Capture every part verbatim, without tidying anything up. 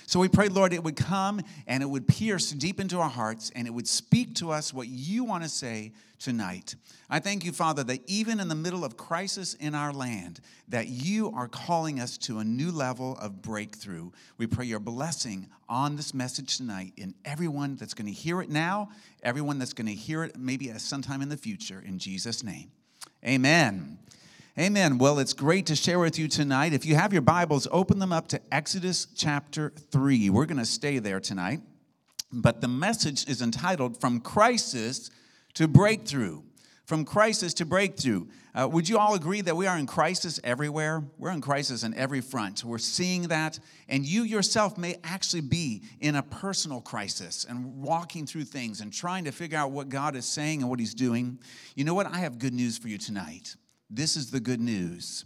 So we pray, Lord, it would come and it would pierce deep into our hearts and it would speak to us what you want to say tonight. I thank you, Father, that even in the middle of crisis in our land, that you are calling us to a new level of breakthrough. We pray your blessing on this message tonight in everyone that's going to hear it now, everyone that's going to hear it maybe at sometime in the future, in Jesus' name. Amen. Amen. Well, it's great to share with you tonight. If you have your Bibles, open them up to Exodus chapter three. We're going to stay there tonight. But the message is entitled, From Crisis to Breakthrough. From crisis to breakthrough. Uh, would you all agree that we are in crisis everywhere? We're in crisis on every front. We're seeing that. And you yourself may actually be in a personal crisis and walking through things and trying to figure out what God is saying and what he's doing. You know what? I have good news for you tonight. This is the good news.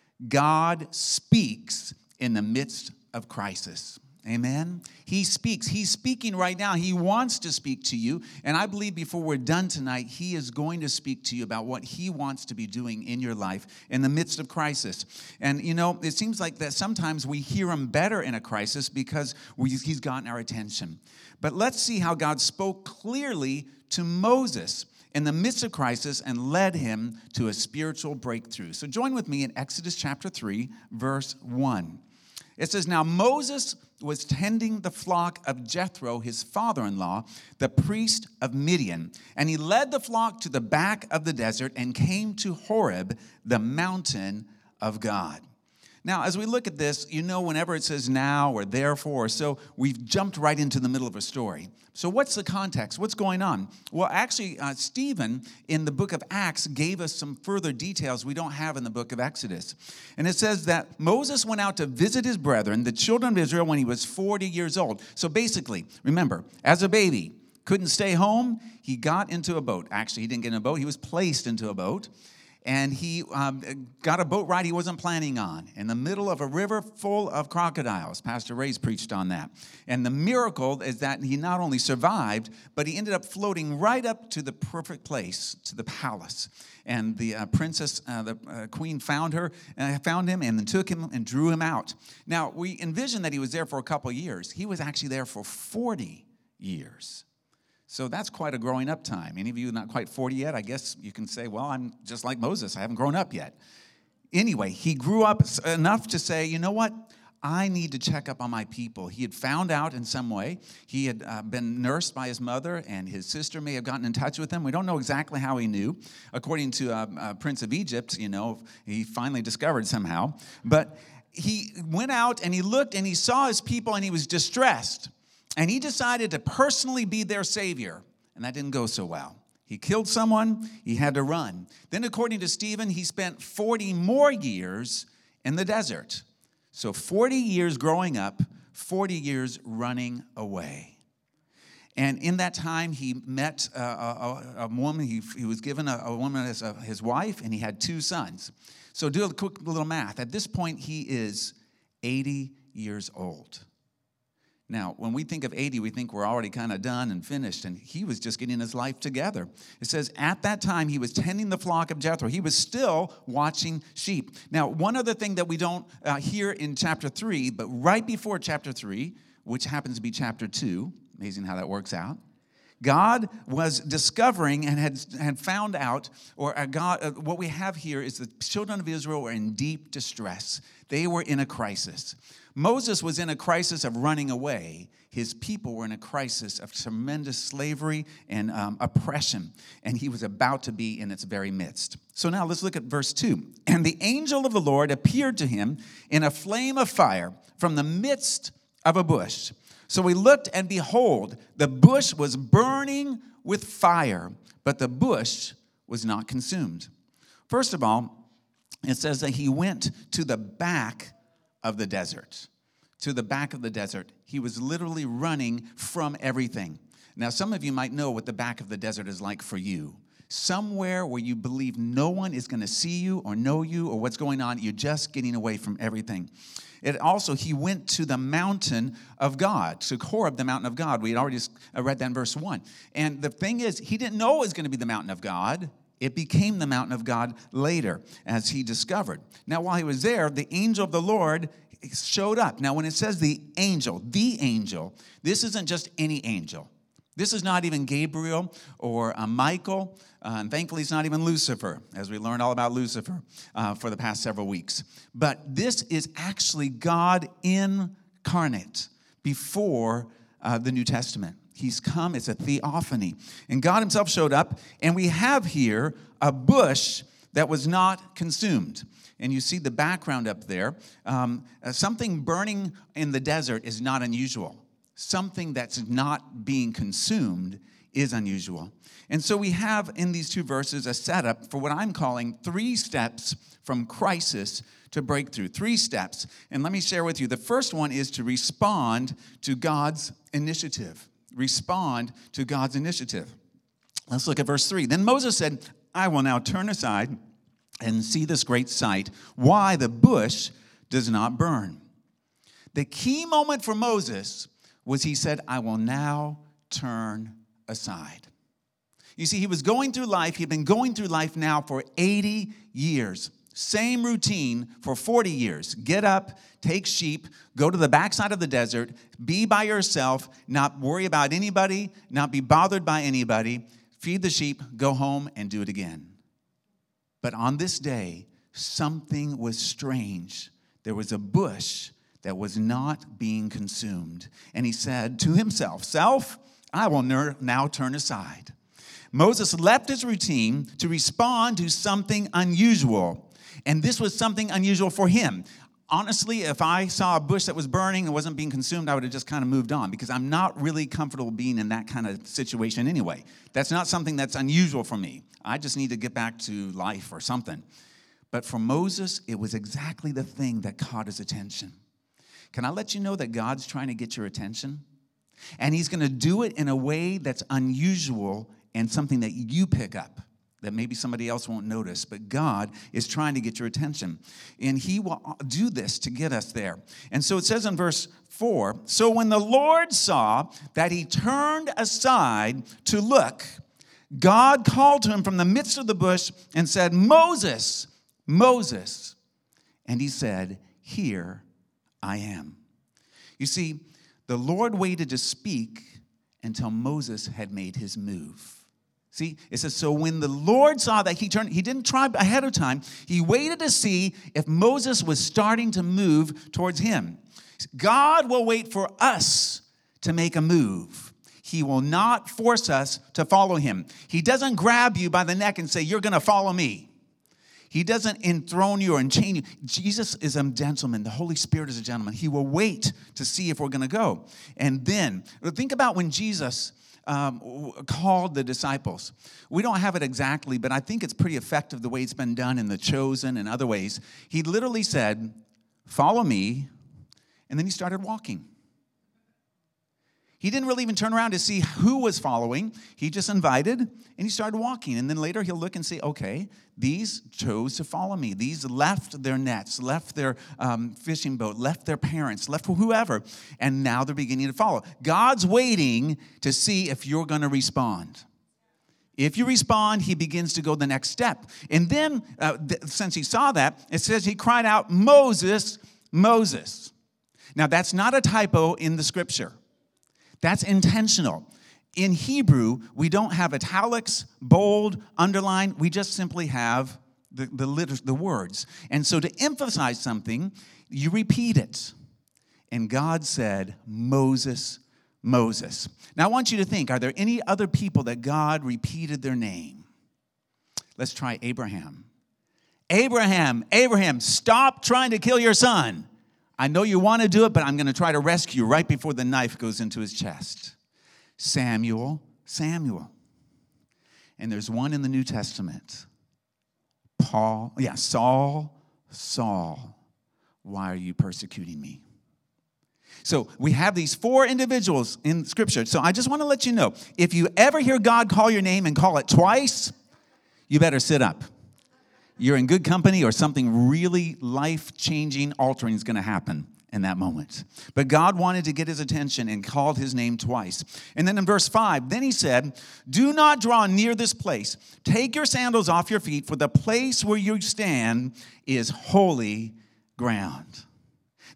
God speaks in the midst of crisis. Amen? He speaks. He's speaking right now. He wants to speak to you. And I believe before we're done tonight, he is going to speak to you about what he wants to be doing in your life in the midst of crisis. And, you know, it seems like that sometimes we hear him better in a crisis because we, he's gotten our attention. But let's see how God spoke clearly to Moses in the midst of crisis and led him to a spiritual breakthrough. So join with me in Exodus chapter three, verse one. It says, Now Moses was tending the flock of Jethro, his father-in-law, the priest of Midian, and he led the flock to the back of the desert and came to Horeb, the mountain of God. Now, as we look at this, you know, whenever it says now or therefore, so we've jumped right into the middle of a story. So what's the context? What's going on? Well, actually, uh, Stephen in the book of Acts gave us some further details we don't have in the book of Exodus. And it says that Moses went out to visit his brethren, the children of Israel, when he was forty years old. So basically, remember, as a baby, couldn't stay home, he got into a boat. Actually, he didn't get in a boat. He was placed into a boat. And he um, got a boat ride he wasn't planning on in the middle of a river full of crocodiles. Pastor Ray's preached on that. And the miracle is that he not only survived, but he ended up floating right up to the perfect place, to the palace. And the uh, princess, uh, the uh, queen found her, uh, found him, and then took him and drew him out. Now, we envision that he was there for a couple of years. He was actually there for forty years. So that's quite a growing up time. Any of you not quite forty yet? I guess you can say, well, I'm just like Moses. I haven't grown up yet. Anyway, he grew up enough to say, you know what? I need to check up on my people. He had found out in some way. He had uh, been nursed by his mother, and his sister may have gotten in touch with him. We don't know exactly how he knew. According to uh, uh, Prince of Egypt, you know, he finally discovered somehow. But he went out, and he looked, and he saw his people, and he was distressed. And he decided to personally be their savior. And that didn't go so well. He killed someone. He had to run. Then, according to Stephen, he spent forty more years in the desert. So forty years growing up, forty years running away. And in that time, he met a, a, a woman. He, he was given a, a woman as a, his wife, and he had two sons. So do a quick little math. At this point, he is eighty years old. Now, when we think of eighty, we think we're already kind of done and finished, and he was just getting his life together. It says, at that time, he was tending the flock of Jethro. He was still watching sheep. Now, one other thing that we don't uh, hear in chapter three, but right before chapter three, which happens to be chapter two, amazing how that works out, God was discovering and had, had found out, or uh, God, uh, what we have here is the children of Israel were in deep distress. They were in a crisis. Moses was in a crisis of running away. His people were in a crisis of tremendous slavery and um, oppression, and he was about to be in its very midst. So now let's look at verse two. And the angel of the Lord appeared to him in a flame of fire from the midst of a bush. So he looked, and behold, the bush was burning with fire, but the bush was not consumed. First of all, it says that he went to the back of the desert. To the back of the desert. He was literally running from everything. Now, some of you might know what the back of the desert is like for you. Somewhere where you believe no one is going to see you or know you or what's going on. You're just getting away from everything. It also, he went to the mountain of God, to Horeb, the mountain of God. We had already read that in verse one. And the thing is, he didn't know it was going to be the mountain of God. It became the mountain of God later, as he discovered. Now, while he was there, the angel of the Lord showed up. Now, when it says the angel, the angel, this isn't just any angel. This is not even Gabriel or uh, Michael, uh, and thankfully it's not even Lucifer, as we learned all about Lucifer uh, for the past several weeks. But this is actually God incarnate before uh, the New Testament. He's come, it's a theophany. And God himself showed up, and we have here a bush that was not consumed. And you see the background up there. Um, uh, something burning in the desert is not unusual. Something that's not being consumed is unusual. And so we have in these two verses a setup for what I'm calling three steps from crisis to breakthrough. Three steps. And let me share with you. The first one is to respond to God's initiative. Respond to God's initiative. Let's look at verse three. Then Moses said, I will now turn aside and see this great sight, why the bush does not burn. The key moment for Moses was he said, I will now turn aside. You see, he was going through life. He'd been going through life now for eighty years. Same routine for forty years. Get up, take sheep, go to the backside of the desert, be by yourself, not worry about anybody, not be bothered by anybody, feed the sheep, go home, and do it again. But on this day, something was strange. There was a bush that was not being consumed. And he said to himself, Self, I will now turn aside. Moses left his routine to respond to something unusual. And this was something unusual for him. Honestly, if I saw a bush that was burning and wasn't being consumed, I would have just kind of moved on because I'm not really comfortable being in that kind of situation anyway. That's not something that's unusual for me. I just need to get back to life or something. But for Moses, it was exactly the thing that caught his attention. Can I let you know that God's trying to get your attention? And he's going to do it in a way that's unusual and something that you pick up, that maybe somebody else won't notice. But God is trying to get your attention. And he will do this to get us there. And so it says in verse four, So when the Lord saw that he turned aside to look, God called to him from the midst of the bush and said, Moses, Moses. And he said, Here I am. You see, the Lord waited to speak until Moses had made his move. See, it says, so when the Lord saw that he turned, he didn't try ahead of time. He waited to see if Moses was starting to move towards him. God will wait for us to make a move. He will not force us to follow him. He doesn't grab you by the neck and say, you're going to follow me. He doesn't enthrone you or enchain you. Jesus is a gentleman. The Holy Spirit is a gentleman. He will wait to see if we're going to go. And then, think about when Jesus um, called the disciples. We don't have it exactly, but I think it's pretty effective the way it's been done in The Chosen and other ways. He literally said, follow me, and then he started walking. He didn't really even turn around to see who was following. He just invited, and he started walking. And then later he'll look and say, okay, these chose to follow me. These left their nets, left their um, fishing boat, left their parents, left whoever, and now they're beginning to follow. God's waiting to see if you're going to respond. If you respond, he begins to go the next step. And then, uh, th- since he saw that, it says he cried out, Moses, Moses. Now, that's not a typo in the scripture. That's intentional. In Hebrew, we don't have italics, bold, underline. We just simply have the, the, letters, the words. And so to emphasize something, you repeat it. And God said, Moses, Moses. Now I want you to think, are there any other people that God repeated their name? Let's try Abraham. Abraham, Abraham, stop trying to kill your son. I know you want to do it, but I'm going to try to rescue you right before the knife goes into his chest. Samuel, Samuel. And there's one in the New Testament. Paul, yeah, Saul, Saul, why are you persecuting me? So we have these four individuals in Scripture. So I just want to let you know, if you ever hear God call your name and call it twice, you better sit up. You're in good company or something really life-changing, altering is going to happen in that moment. But God wanted to get his attention and called his name twice. And then in verse five, then he said, do not draw near this place. Take your sandals off your feet, for the place where you stand is holy ground.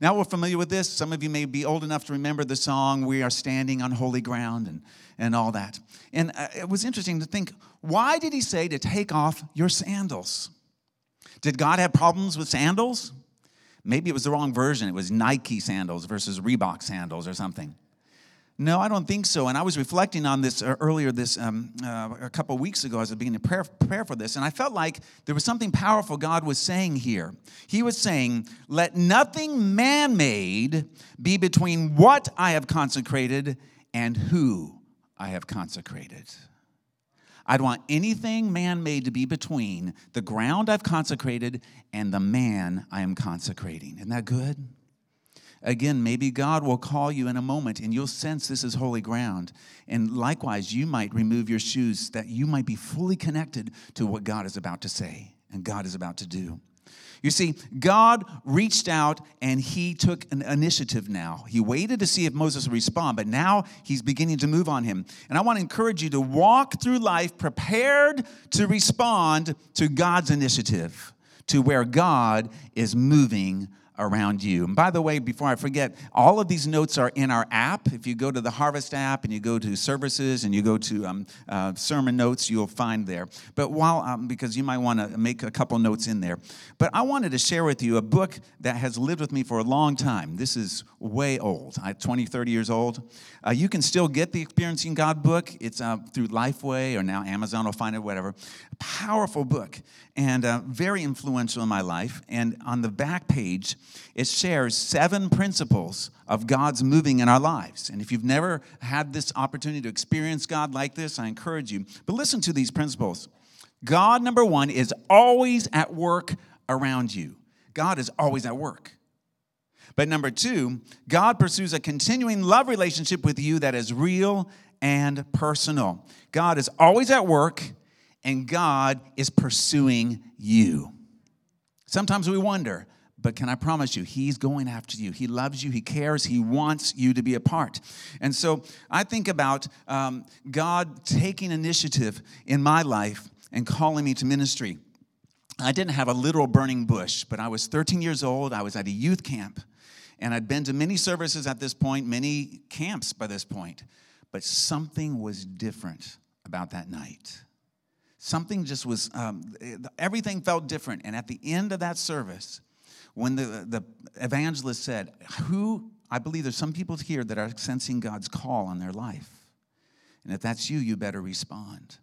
Now we're familiar with this. Some of you may be old enough to remember the song, We Are Standing on Holy Ground, and, and all that. And uh, it was interesting to think, why did he say to take off your sandals? Did God have problems with sandals? Maybe it was the wrong version. It was Nike sandals versus Reebok sandals or something. No, I don't think so. And I was reflecting on this earlier this um, uh, a couple of weeks ago as I was beginning to prepare, prepare for this, and I felt like there was something powerful God was saying here. He was saying, let nothing man-made be between what I have consecrated and who I have consecrated. I don't want anything man-made to be between the ground I've consecrated and the man I am consecrating. Isn't that good? Again, maybe God will call you in a moment and you'll sense this is holy ground. And likewise, you might remove your shoes that you might be fully connected to what God is about to say and God is about to do. You see, God reached out and he took an initiative now. He waited to see if Moses would respond, but now he's beginning to move on him. And I want to encourage you to walk through life prepared to respond to God's initiative, to where God is moving around you. And by the way, before I forget, all of these notes are in our app. If you go to the Harvest app and you go to services and you go to um, uh, sermon notes, you'll find there. But while, um, because you might want to make a couple notes in there. But I wanted to share with you a book that has lived with me for a long time. This is way old. I'm twenty, thirty years old. Uh, you can still get the Experiencing God book. It's uh, through Lifeway or now Amazon will find it, whatever. Powerful book and uh, very influential in my life. And on the back page, it shares seven principles of God's moving in our lives. And if you've never had this opportunity to experience God like this, I encourage you. But listen to these principles. God, number one, is always at work around you. God is always at work. But number two, God pursues a continuing love relationship with you that is real and personal. God is always at work, and God is pursuing you. Sometimes we wonder, but can I promise you, he's going after you. He loves you. He cares. He wants you to be a part. And so I think about um, God taking initiative in my life and calling me to ministry. I didn't have a literal burning bush, but I was thirteen years old. I was at a youth camp, and I'd been to many services at this point, many camps by this point. But something was different about that night. Something just was, um, everything felt different. And at the end of that service, when the, the evangelist said, who, I believe there's some people here that are sensing God's call on their life. And if that's you, you better respond.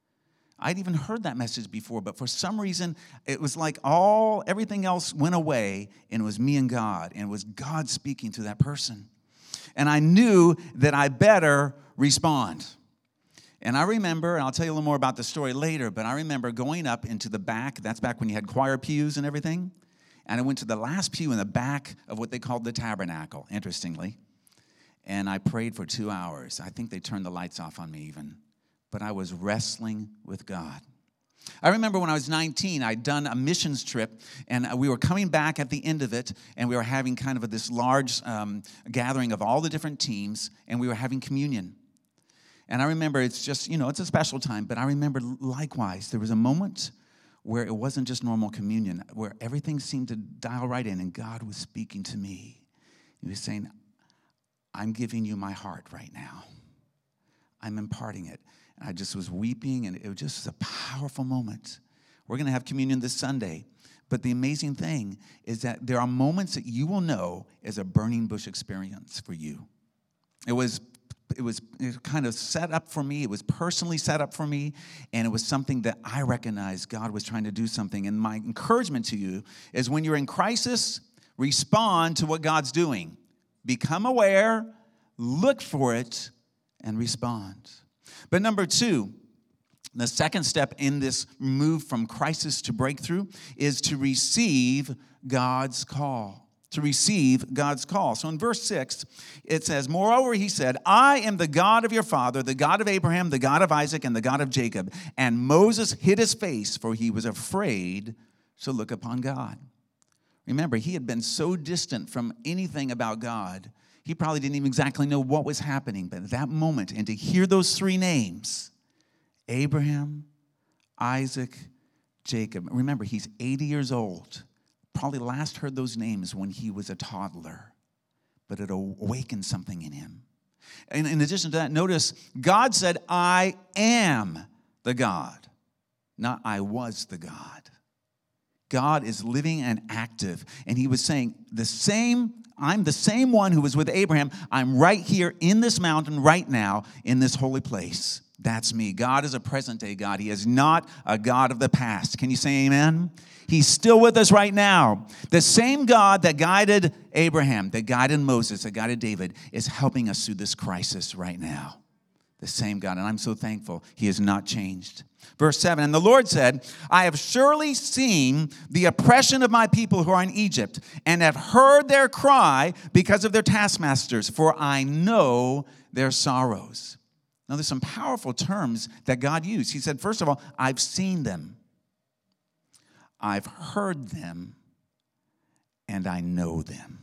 I'd even heard that message before, but for some reason, it was like all, everything else went away, and it was me and God, and it was God speaking to that person. And I knew that I better respond. And I remember, and I'll tell you a little more about the story later, but I remember going up into the back. That's back when you had choir pews and everything. And I went to the last pew in the back of what they called the tabernacle, interestingly. And I prayed for two hours. I think they turned the lights off on me even. But I was wrestling with God. I remember when I was nineteen, I'd done a missions trip, and we were coming back at the end of it, and we were having kind of a, this large um, gathering of all the different teams, and we were having communion. And I remember it's just, you know, it's a special time, but I remember likewise, there was a moment where it wasn't just normal communion, where everything seemed to dial right in, and God was speaking to me. He was saying, I'm giving you my heart right now. I'm imparting it. And I just was weeping, and it was just a powerful moment. We're going to have communion this Sunday. But the amazing thing is that there are moments that you will know is a burning bush experience for you. It was It was kind of set up for me. It was personally set up for me. And it was something that I recognized God was trying to do something. And my encouragement to you is when you're in crisis, respond to what God's doing. Become aware, look for it, and respond. But number two, the second step in this move from crisis to breakthrough is to receive God's call. To receive God's call. So in verse six, it says, moreover, he said, I am the God of your father, the God of Abraham, the God of Isaac, and the God of Jacob. And Moses hid his face, for he was afraid to look upon God. Remember, he had been so distant from anything about God, he probably didn't even exactly know what was happening. But at that moment, and to hear those three names, Abraham, Isaac, Jacob. Remember, he's eighty years old. probably last heard those names when he was a toddler, but it awakened something in him. And in addition to that, notice God said, I am the God, not I was the God. God is living and active. And he was saying, the same, I'm the same one who was with Abraham. I'm right here in this mountain right now in this holy place. That's me. God is a present-day God. He is not a God of the past. Can you say amen? He's still with us right now. The same God that guided Abraham, that guided Moses, that guided David, is helping us through this crisis right now. The same God, and I'm so thankful he has not changed. Verse seven, and the Lord said, I have surely seen the oppression of my people who are in Egypt, and have heard their cry because of their taskmasters, for I know their sorrows. Now, there's some powerful terms that God used. He said, first of all, I've seen them. I've heard them, and I know them.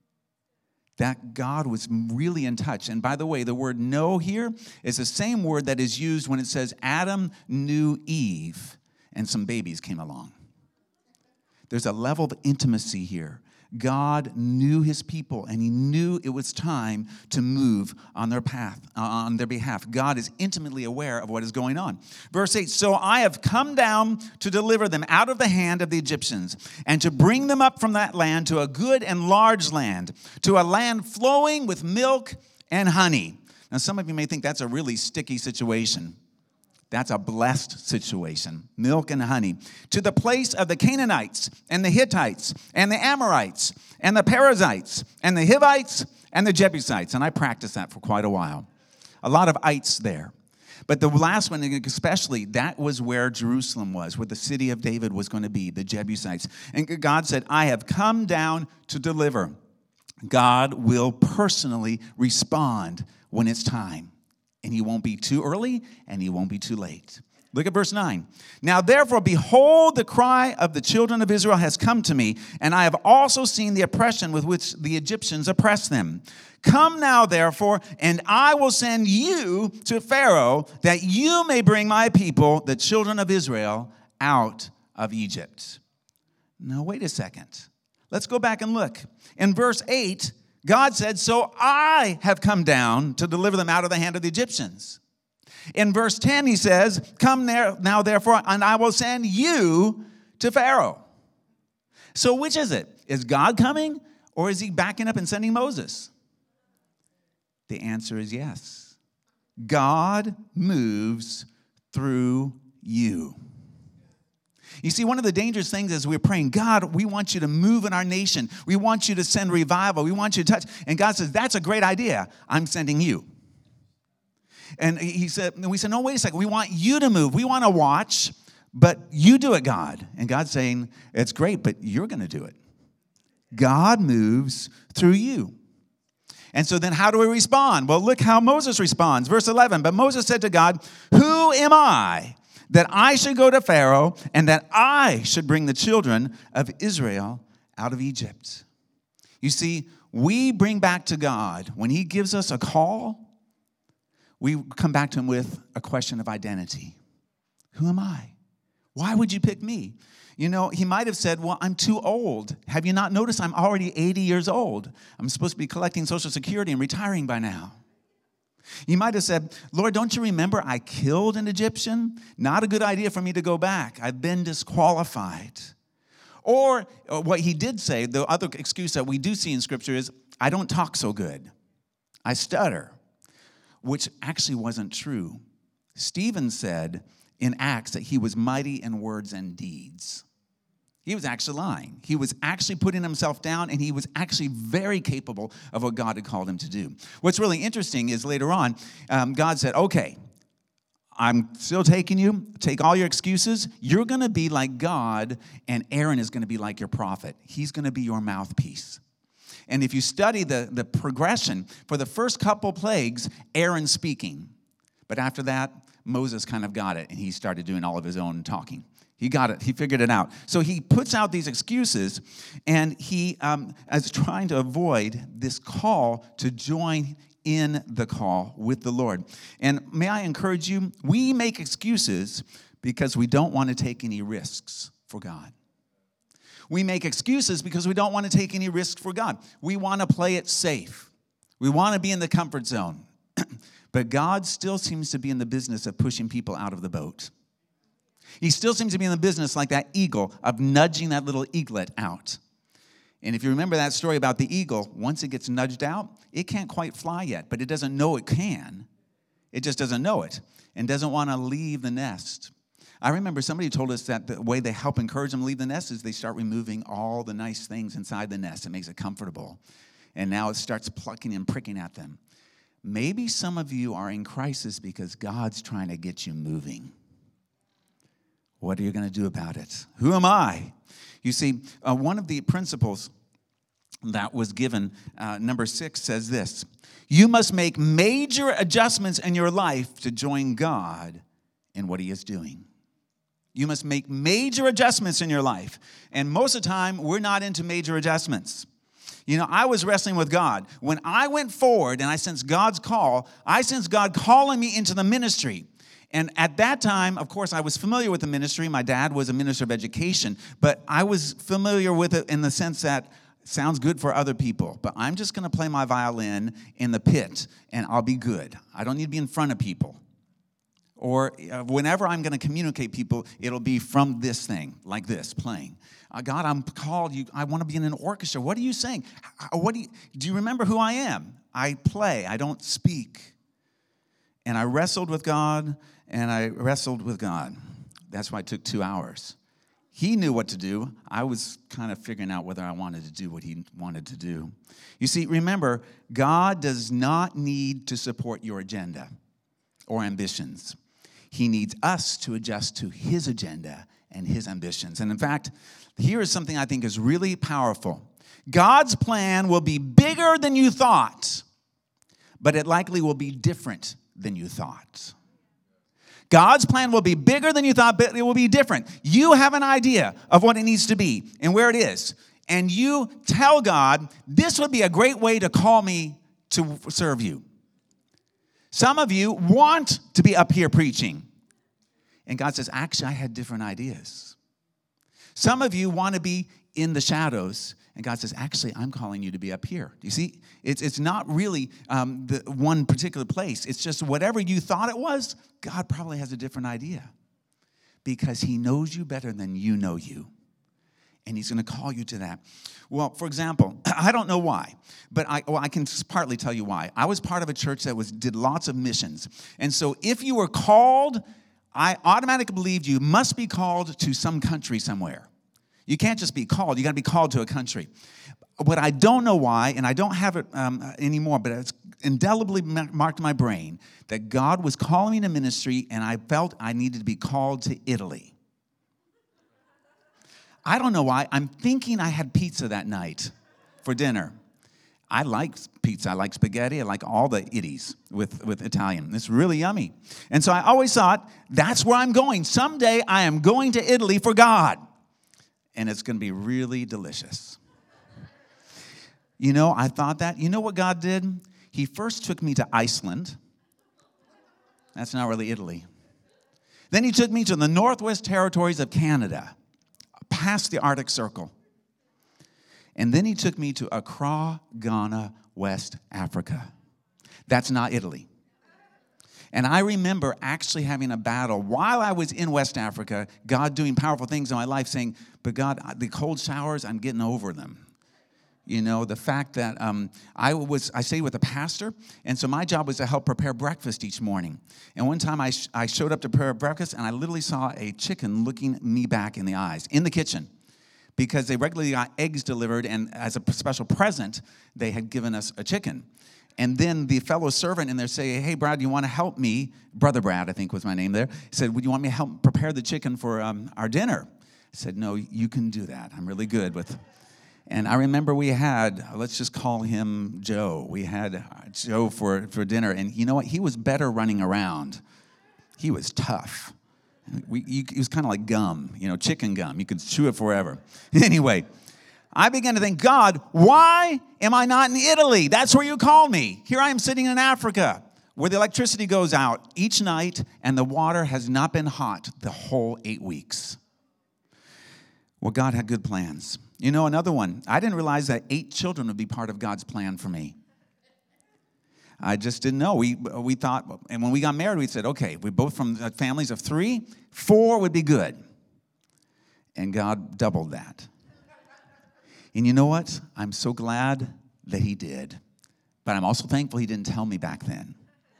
That God was really in touch. And by the way, the word know here is the same word that is used when it says Adam knew Eve and some babies came along. There's a level of intimacy here. God knew his people, and he knew it was time to move on their path, uh, on their behalf. God is intimately aware of what is going on. Verse eight, so I have come down to deliver them out of the hand of the Egyptians, and to bring them up from that land to a good and large land, to a land flowing with milk and honey. Now, some of you may think that's a really sticky situation. That's a blessed situation. Milk and honey. To the place of the Canaanites and the Hittites and the Amorites and the Perizzites and the Hivites and the Jebusites. And I practiced that for quite a while. A lot of ites there. But the last one especially, that was where Jerusalem was, where the city of David was going to be, the Jebusites. And God said, I have come down to deliver. God will personally respond when it's time. And he won't be too early, and he won't be too late. Look at verse nine. Now, therefore, behold, the cry of the children of Israel has come to me, and I have also seen the oppression with which the Egyptians oppress them. Come now, therefore, and I will send you to Pharaoh, that you may bring my people, the children of Israel, out of Egypt. Now, wait a second. Let's go back and look. In verse eight, God said, so I have come down to deliver them out of the hand of the Egyptians. In verse ten, he says, come there now, therefore, and I will send you to Pharaoh. So which is it? Is God coming, or is he backing up and sending Moses? The answer is yes. God moves through you. You see, one of the dangerous things is we're praying, God, we want you to move in our nation. We want you to send revival. We want you to touch. And God says, that's a great idea. I'm sending you. And he said, and we said, no, wait a second. We want you to move. We want to watch, but you do it, God. And God's saying, it's great, but you're going to do it. God moves through you. And so then how do we respond? Well, look how Moses responds. Verse eleven, but Moses said to God, who am I that I should go to Pharaoh and that I should bring the children of Israel out of Egypt? You see, we bring back to God, when he gives us a call, we come back to him with a question of identity. Who am I? Why would you pick me? You know, he might have said, well, I'm too old. Have you not noticed I'm already eighty years old? I'm supposed to be collecting Social Security and retiring by now. You might have said, Lord, don't you remember I killed an Egyptian? Not a good idea for me to go back. I've been disqualified. Or, or what he did say, the other excuse that we do see in Scripture is, I don't talk so good. I stutter, which actually wasn't true. Stephen said in Acts that he was mighty in words and deeds. He was actually lying. He was actually putting himself down, and he was actually very capable of what God had called him to do. What's really interesting is later on, um, God said, okay, I'm still taking you. Take all your excuses. You're going to be like God, and Aaron is going to be like your prophet. He's going to be your mouthpiece. And if you study the, the progression, for the first couple plagues, Aaron's speaking. But after that, Moses kind of got it, and he started doing all of his own talking. He got it. He figured it out. So he puts out these excuses, and he um, is trying to avoid this call to join in the call with the Lord. And may I encourage you, we make excuses because we don't want to take any risks for God. We make excuses because we don't want to take any risk for God. We want to play it safe. We want to be in the comfort zone. But God still seems to be in the business of pushing people out of the boat. He still seems to be in the business like that eagle of nudging that little eaglet out. And if you remember that story about the eagle, once it gets nudged out, it can't quite fly yet, but it doesn't know it can. It just doesn't know it and doesn't want to leave the nest. I remember somebody told us that the way they help encourage them to leave the nest is they start removing all the nice things inside the nest. It makes it comfortable. And now it starts plucking and pricking at them. Maybe some of you are in crisis because God's trying to get you moving. What are you going to do about it? Who am I? You see, uh, one of the principles that was given, uh, number six, says this. You must make major adjustments in your life to join God in what he is doing. You must make major adjustments in your life. And most of the time, we're not into major adjustments. You know, I was wrestling with God. When I went forward and I sensed God's call, I sensed God calling me into the ministry. And at that time, of course, I was familiar with the ministry. My dad was a minister of education, but I was familiar with it in the sense that it sounds good for other people, but I'm just going to play my violin in the pit, and I'll be good. I don't need to be in front of people. Or uh, whenever I'm going to communicate people, it'll be from this thing, like this, playing. Uh, God, I'm called. You. I want to be in an orchestra. What are you saying? What do you, do you remember who I am? I play. I don't speak. And I wrestled with God, and I wrestled with God. That's why it took two hours. He knew what to do. I was kind of figuring out whether I wanted to do what he wanted to do. You see, remember, God does not need to support your agenda or ambitions. He needs us to adjust to his agenda and his ambitions. And in fact, here is something I think is really powerful. God's plan will be bigger than you thought, but it likely will be different than you thought. God's plan will be bigger than you thought, but it will be different. You have an idea of what it needs to be and where it is. And you tell God, this would be a great way to call me to serve you. Some of you want to be up here preaching. And God says, actually, I had different ideas. Some of you want to be in the shadows. And God says, actually, I'm calling you to be up here. Do you see? It's, it's not really um, the one particular place. It's just whatever you thought it was, God probably has a different idea. Because he knows you better than you know you. And he's going to call you to that. Well, for example, I don't know why, but I, well, I can partly tell you why. I was part of a church that was did lots of missions. And so if you were called, I automatically believed you must be called to some country somewhere. You can't just be called. You got to be called to a country. What I don't know why, and I don't have it um, anymore, but it's indelibly marked in my brain that God was calling me to ministry, and I felt I needed to be called to Italy. I don't know why. I'm thinking I had pizza that night for dinner. I like pizza. I like spaghetti. I like all the itties with, with Italian. It's really yummy. And so I always thought, that's where I'm going. Someday I am going to Italy for God. And it's going to be really delicious. You know, I thought that. You know what God did? He first took me to Iceland. That's not really Italy. Then he took me to the Northwest Territories of Canada, past the Arctic Circle. And then he took me to Accra, Ghana, West Africa. That's not Italy. And I remember actually having a battle while I was in West Africa, God doing powerful things in my life, saying, but God, the cold showers, I'm getting over them. You know, the fact that um, I was, I stayed with a pastor, and so my job was to help prepare breakfast each morning. And one time I, sh- I showed up to prepare breakfast, and I literally saw a chicken looking me back in the eyes in the kitchen because they regularly got eggs delivered, and as a special present, they had given us a chicken. And then the fellow servant in there say, hey, Brad, you want to help me? Brother Brad, I think was my name there. He said, would you want me to help prepare the chicken for um, our dinner? I said, no, you can do that. I'm really good with. And I remember we had, let's just call him Joe. We had Joe for, for dinner. And you know what? He was better running around. He was tough. We, he, he was kind of like gum, you know, chicken gum. You could chew it forever. Anyway, I began to think, God, why am I not in Italy? That's where you called me. Here I am sitting in Africa where the electricity goes out each night and the water has not been hot the whole eight weeks. Well, God had good plans. You know, another one, I didn't realize that eight children would be part of God's plan for me. I just didn't know. We we thought, and when we got married, we said, okay, we're both from families of three, four would be good. And God doubled that. And you know what? I'm so glad that he did. But I'm also thankful he didn't tell me back then.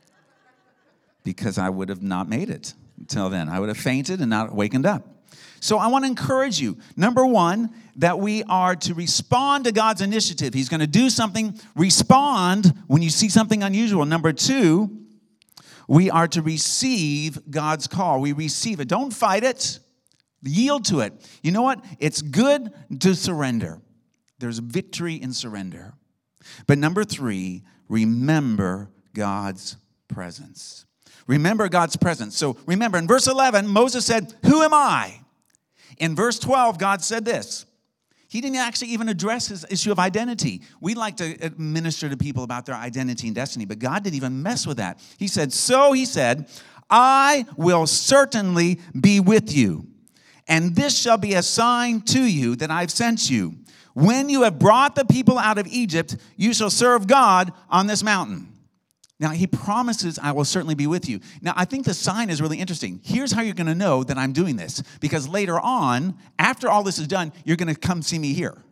Because I would have not made it until then. I would have fainted and not wakened up. So I want to encourage you, number one, that we are to respond to God's initiative. He's going to do something. Respond when you see something unusual. Number two, we are to receive God's call. We receive it. Don't fight it. Yield to it. You know what? It's good to surrender. There's victory in surrender. But number three, remember God's presence. Remember God's presence. So remember, in verse eleven, Moses said, "Who am I?" In verse twelve, God said this. He didn't actually even address his issue of identity. We like to minister to people about their identity and destiny, but God didn't even mess with that. He said, so he said, "I will certainly be with you, and this shall be a sign to you that I've sent you. When you have brought the people out of Egypt, you shall serve God on this mountain." Now, he promises, "I will certainly be with you." Now, I think the sign is really interesting. Here's how you're going to know that I'm doing this. Because later on, after all this is done, you're going to come see me here.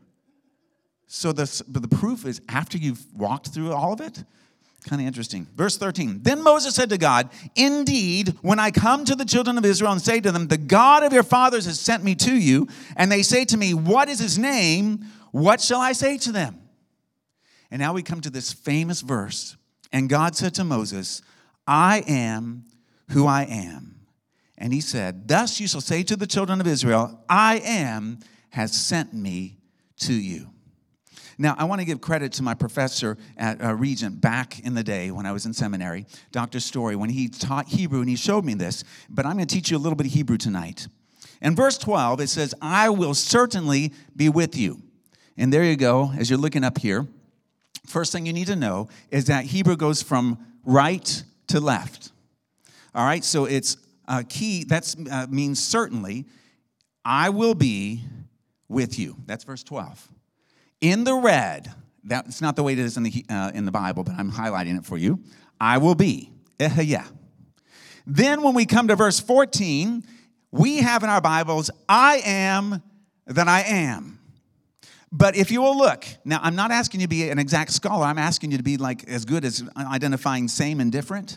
So the, but the proof is after you've walked through all of it. Kind of interesting. Verse thirteen, "Then Moses said to God, 'Indeed, when I come to the children of Israel and say to them, the God of your fathers has sent me to you, and they say to me, what is his name? What shall I say to them?'" And now we come to this famous verse. "And God said to Moses, I am who I am. And he said, thus you shall say to the children of Israel, I am has sent me to you." Now, I want to give credit to my professor at uh, Regent back in the day when I was in seminary, Doctor Story, when he taught Hebrew, and he showed me this. But I'm going to teach you a little bit of Hebrew tonight. In verse twelve, it says, "I will certainly be with you." And there you go, as you're looking up here. First thing you need to know is that Hebrew goes from right to left. All right, so it's uh, key. That uh, means certainly. I will be with you. That's verse twelve. In the red, that's not the way it is in the uh, in the Bible, but I'm highlighting it for you. I will be. Ehaya. Then when we come to verse fourteen, we have in our Bibles, I am that I am. But if you will look, now I'm not asking you to be an exact scholar. I'm asking you to be like as good as identifying same and different.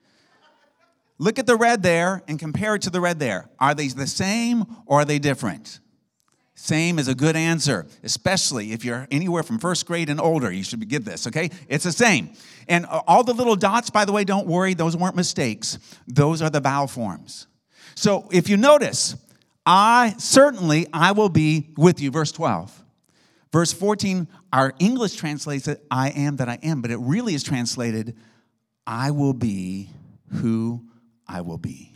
Look at the red there and compare it to the red there. Are they the same or are they different? Same is a good answer, especially if you're anywhere from first grade and older. You should get this, okay? It's the same. And all the little dots, by the way, don't worry. Those weren't mistakes. Those are the vowel forms. So if you notice, I certainly, I will be with you, verse twelve. Verse fourteen, our English translates it, I am that I am, but it really is translated, I will be who I will be.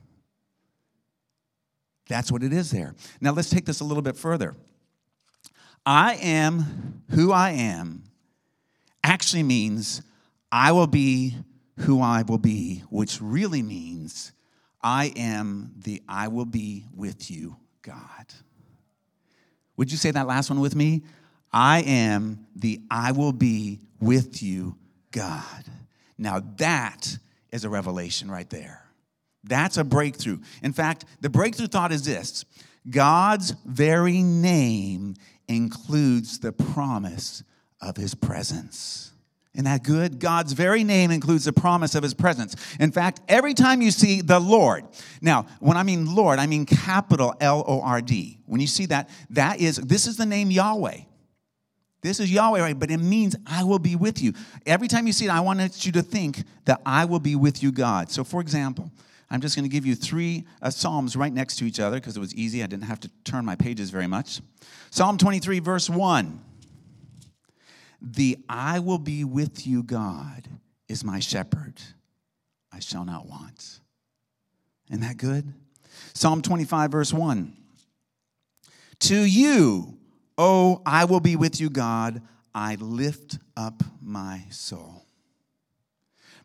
That's what it is there. Now let's take this a little bit further. I am who I am actually means I will be who I will be, which really means I am the I will be with you God. Would you say that last one with me? I am the I will be with you God. Now that is a revelation right there. That's a breakthrough. In fact, the breakthrough thought is this. God's very name includes the promise of his presence. Isn't that good? God's very name includes the promise of his presence. In fact, every time you see the Lord. Now, when I mean Lord, I mean capital L O R D. When you see that, that is, this is the name Yahweh. This is Yahweh, right? But it means I will be with you. Every time you see it, I want you to think that I will be with you, God. So, for example, I'm just going to give you three uh, Psalms right next to each other because it was easy. I didn't have to turn my pages very much. Psalm twenty-three, verse one. The I will be with you, God, is my shepherd. I shall not want. Isn't that good? Psalm twenty-five, verse one. To you, oh, I will be with you, God. I lift up my soul.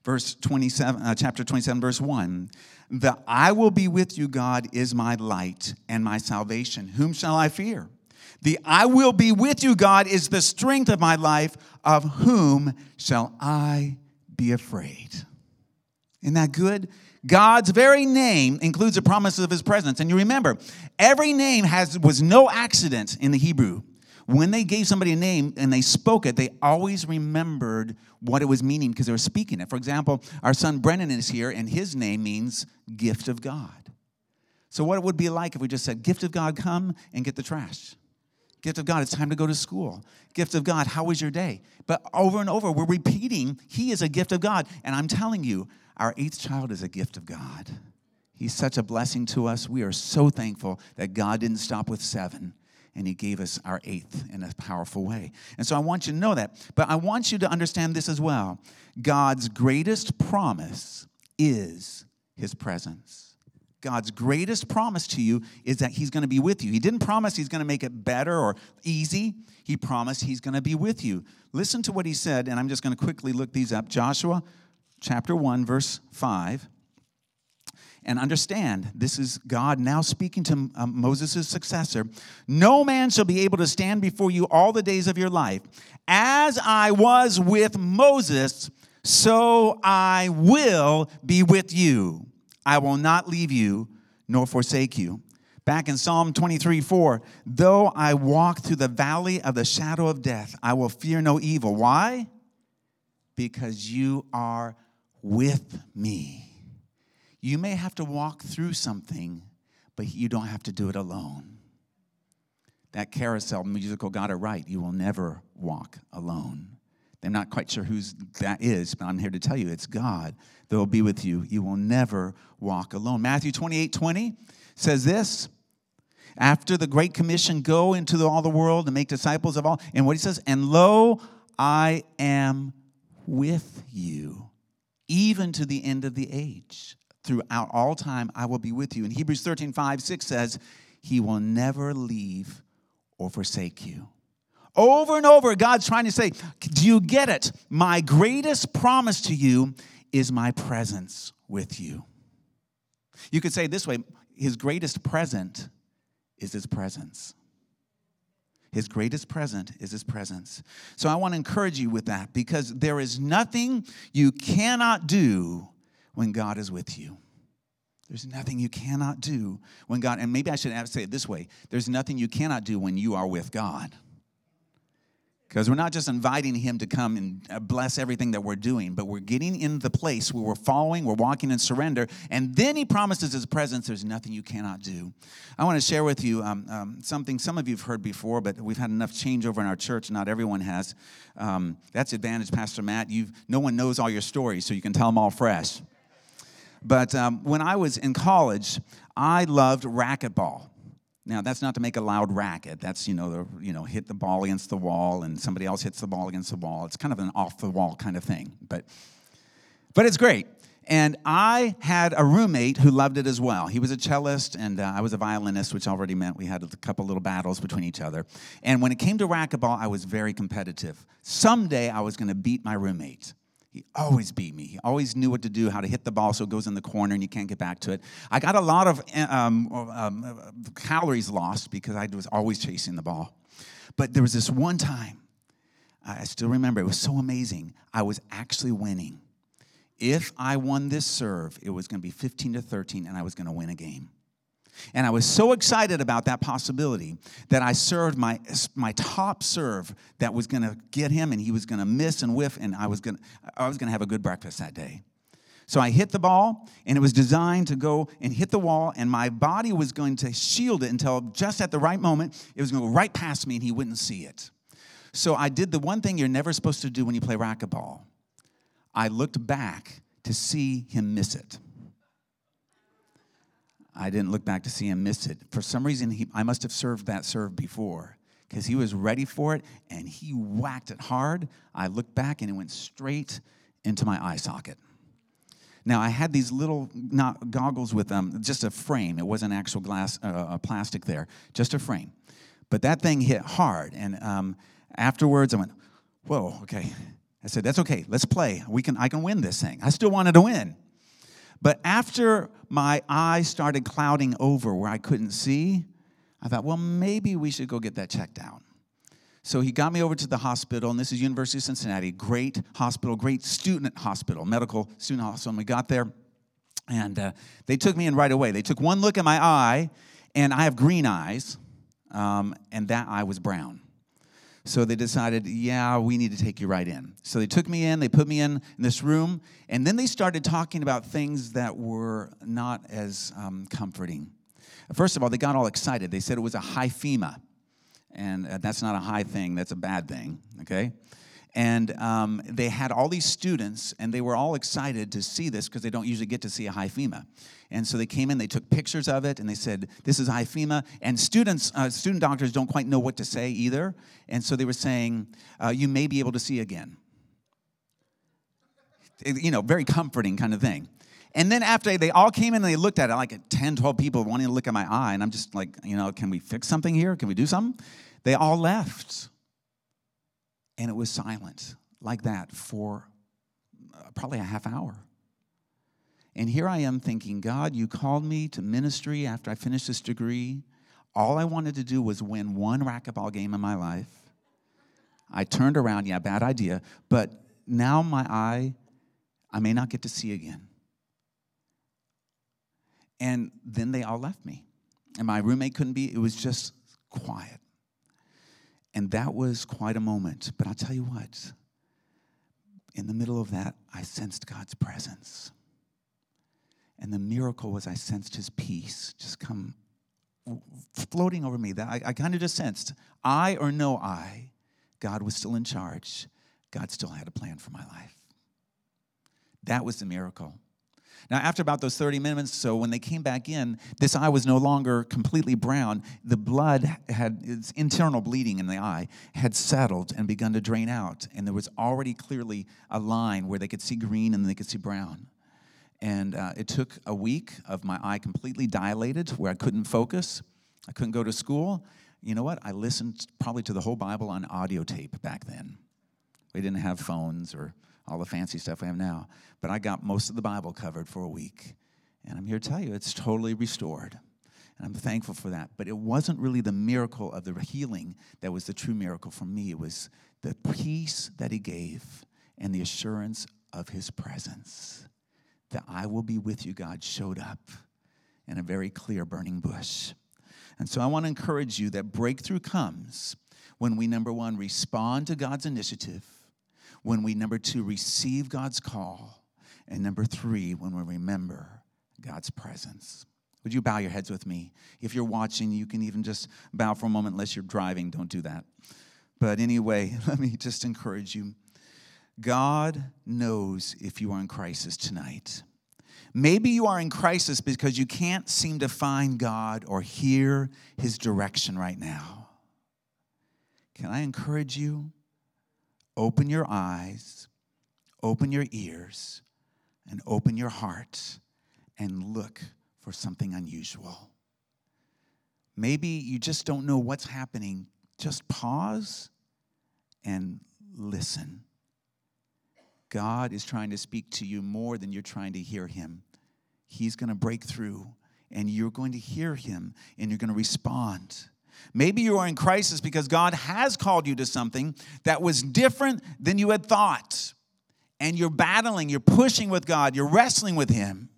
verse twenty-seven, uh, chapter twenty-seven, verse one. The I will be with you, God, is my light and my salvation. Whom shall I fear? The I will be with you, God, is the strength of my life. Of whom shall I be afraid? Isn't that good? God's very name includes the promise of his presence. And you remember, every name has was no accident in the Hebrew. When they gave somebody a name and they spoke it, they always remembered what it was meaning because they were speaking it. For example, our son Brennan is here, and his name means gift of God. So what it would be like if we just said, gift of God, come and get the trash. Gift of God, it's time to go to school. Gift of God, how was your day? But over and over, we're repeating, he is a gift of God. And I'm telling you, our eighth child is a gift of God. He's such a blessing to us. We are so thankful that God didn't stop with seven, and he gave us our eighth in a powerful way. And so I want you to know that. But I want you to understand this as well. God's greatest promise is his presence. God's greatest promise to you is that he's going to be with you. He didn't promise he's going to make it better or easy. He promised he's going to be with you. Listen to what he said, and I'm just going to quickly look these up. Joshua chapter one, verse five. And understand, this is God now speaking to um, Moses' successor. No man shall be able to stand before you all the days of your life. As I was with Moses, so I will be with you. I will not leave you nor forsake you. Back in Psalm twenty-three, four, though I walk through the valley of the shadow of death, I will fear no evil. Why? Because you are with me. You may have to walk through something, but you don't have to do it alone. That Carousel musical got it right. You will never walk alone. I'm not quite sure whose that is, but I'm here to tell you it's God that will be with you. You will never walk alone. Matthew twenty-eight twenty says this. After the Great Commission, go into the, all the world and make disciples of all. And what he says, and lo, I am with you, even to the end of the age. Throughout all time, I will be with you. And Hebrews thirteen five, six says, he will never leave or forsake you. Over and over, God's trying to say, do you get it? My greatest promise to you is my presence with you. You could say it this way, his greatest present is his presence. His greatest present is his presence. So I want to encourage you with that because there is nothing you cannot do when God is with you. There's nothing you cannot do when God, and maybe I should say it this way, there's nothing you cannot do when you are with God. Because we're not just inviting him to come and bless everything that we're doing, but we're getting in the place where we're following, we're walking in surrender, and then he promises his presence, there's nothing you cannot do. I want to share with you um, um, something some of you have heard before, but we've had enough changeover in our church, not everyone has. Um, that's advantage, Pastor Matt. You've, no one knows all your stories, so you can tell them all fresh. But um, when I was in college, I loved racquetball. Now, that's not to make a loud racket. That's, you know, the, you know, hit the ball against the wall and somebody else hits the ball against the wall. It's kind of an off-the-wall kind of thing. But, but it's great. And I had a roommate who loved it as well. He was a cellist, and uh, I was a violinist, which already meant we had a couple little battles between each other. And when it came to racquetball, I was very competitive. Someday, I was going to beat my roommate. He always beat me. He always knew what to do, how to hit the ball so it goes in the corner and you can't get back to it. I got a lot of um, um, calories lost because I was always chasing the ball. But there was this one time, I still remember, it was so amazing. I was actually winning. If I won this serve, it was going to be fifteen to thirteen, and I was going to win a game. And I was so excited about that possibility that I served my my top serve that was going to get him, and he was going to miss and whiff, and I was going I was going to have a good breakfast that day. So I hit the ball, and it was designed to go and hit the wall, and my body was going to shield it until just at the right moment, it was going to go right past me, and he wouldn't see it. So I did the one thing you're never supposed to do when you play racquetball. I looked back to see him miss it. I didn't look back to see him miss it. For some reason, he, I must have served that serve before because he was ready for it, and he whacked it hard. I looked back, and it went straight into my eye socket. Now, I had these little not goggles with um, just a frame. It wasn't actual glass, uh, plastic there, just a frame. But that thing hit hard, and um, afterwards, I went, whoa, okay. I said, that's okay, let's play. We can, I can win this thing. I still wanted to win. But after my eyes started clouding over where I couldn't see, I thought, well, maybe we should go get that checked out. So he got me over to the hospital, and this is University of Cincinnati, great hospital, great student hospital, medical student hospital. And we got there, and uh, they took me in right away. They took one look at my eye, and I have green eyes, um, and that eye was brown. So they decided, yeah, we need to take you right in. So they took me in, they put me in, in this room, and then they started talking about things that were not as um, comforting. First of all, they got all excited. They said it was a hyphema. And uh, that's not a high thing, that's a bad thing, okay? And um, they had all these students, and they were all excited to see this because they don't usually get to see a hyphema. And so they came in, they took pictures of it, and they said, this is hyphema. And students, uh, student doctors don't quite know what to say either. And so they were saying, uh, you may be able to see again. You know, very comforting kind of thing. And then after they all came in and they looked at it, like ten, twelve people wanting to look at my eye, and I'm just like, you know, can we fix something here? Can we do something? They all left. And it was silent like that for probably a half hour. And here I am thinking, God, you called me to ministry after I finished this degree. All I wanted to do was win one racquetball game in my life. I turned around, yeah, bad idea, but now my eye, I may not get to see again. And then they all left me. And my roommate couldn't be, it was just quiet. And that was quite a moment. But I'll tell you what, in the middle of that, I sensed God's presence. And the miracle was I sensed his peace just come floating over me. That I, I kind of just sensed, I or no I, God was still in charge. God still had a plan for my life. That was the miracle. Now, after about those thirty minutes, so when they came back in, this eye was no longer completely brown. The blood had, its internal bleeding in the eye had settled and begun to drain out. And there was already clearly a line where they could see green and they could see brown. And uh, it took a week of my eye completely dilated where I couldn't focus. I couldn't go to school. You know what? I listened probably to the whole Bible on audio tape back then. We didn't have phones or all the fancy stuff we have now. But I got most of the Bible covered for a week. And I'm here to tell you, it's totally restored. And I'm thankful for that. But it wasn't really the miracle of the healing that was the true miracle for me. It was the peace that he gave and the assurance of his presence. That I will be with you, God, showed up in a very clear burning bush. And so I want to encourage you that breakthrough comes when we, number one, respond to God's initiative. When we, number two, receive God's call. And number three, when we remember God's presence. Would you bow your heads with me? If you're watching, you can even just bow for a moment unless you're driving. Don't do that. But anyway, let me just encourage you. God knows if you are in crisis tonight. Maybe you are in crisis because you can't seem to find God or hear his direction right now. Can I encourage you? Open your eyes, open your ears, and open your heart and look for something unusual. Maybe you just don't know what's happening. Just pause and listen. God is trying to speak to you more than you're trying to hear him. He's going to break through, and you're going to hear him, and you're going to respond. Maybe you are in crisis because God has called you to something that was different than you had thought. And you're battling, you're pushing with God, you're wrestling with him.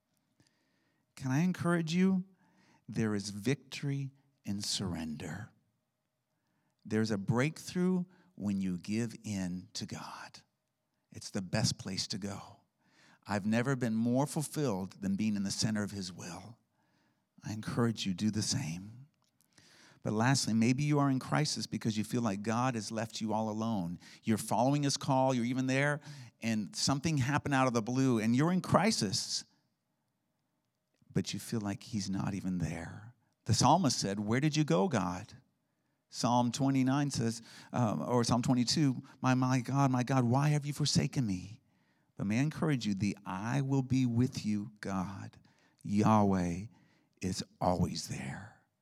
Can I encourage you? There is victory in surrender. There's a breakthrough when you give in to God. It's the best place to go. I've never been more fulfilled than being in the center of his will. I encourage you, do the same. But lastly, maybe you are in crisis because you feel like God has left you all alone. You're following his call, you're even there, and something happened out of the blue, and you're in crisis, but you feel like he's not even there. The psalmist said, where did you go, God? Psalm twenty-nine says, uh, or Psalm twenty-two, my, my God, my God, why have you forsaken me? But may I encourage you, the I will be with you, God, Yahweh, is always there.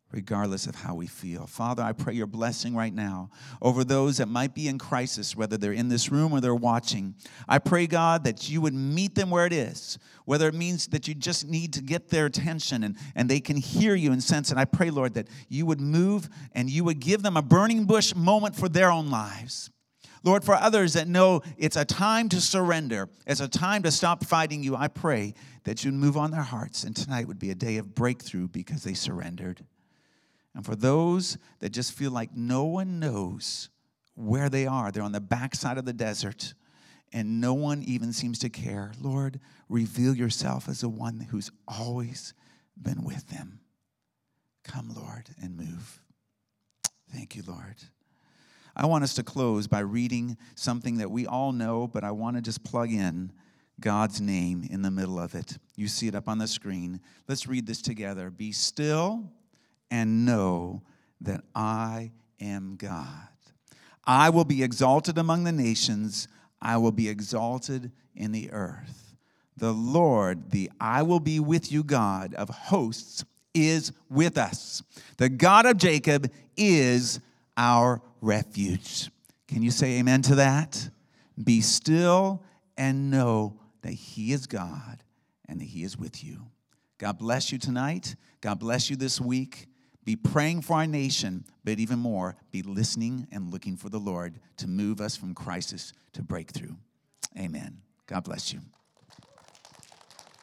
regardless of how we feel. Father, I pray your blessing right now over those that might be in crisis, whether they're in this room or they're watching. I pray, God, that you would meet them where it is, whether it means that you just need to get their attention and, and they can hear you and sense it. I pray, Lord, that you would move and you would give them a burning bush moment for their own lives. Lord, for others that know it's a time to surrender, it's a time to stop fighting you, I pray that you'd move on their hearts, and tonight would be a day of breakthrough because they surrendered. And for those that just feel like no one knows where they are, they're on the backside of the desert, and no one even seems to care, Lord, reveal yourself as the one who's always been with them. Come, Lord, and move. Thank you, Lord. I want us to close by reading something that we all know, but I want to just plug in God's name in the middle of it. You see it up on the screen. Let's read this together. Be still and know that I am God. I will be exalted among the nations. I will be exalted in the earth. The Lord, the I will be with you God of hosts, is with us. The God of Jacob is our refuge. Can you say amen to that? Be still and know that he is God and that he is with you. God bless you tonight. God bless you this week. Be praying for our nation, but even more, be listening and looking for the Lord to move us from crisis to breakthrough. Amen. God bless you.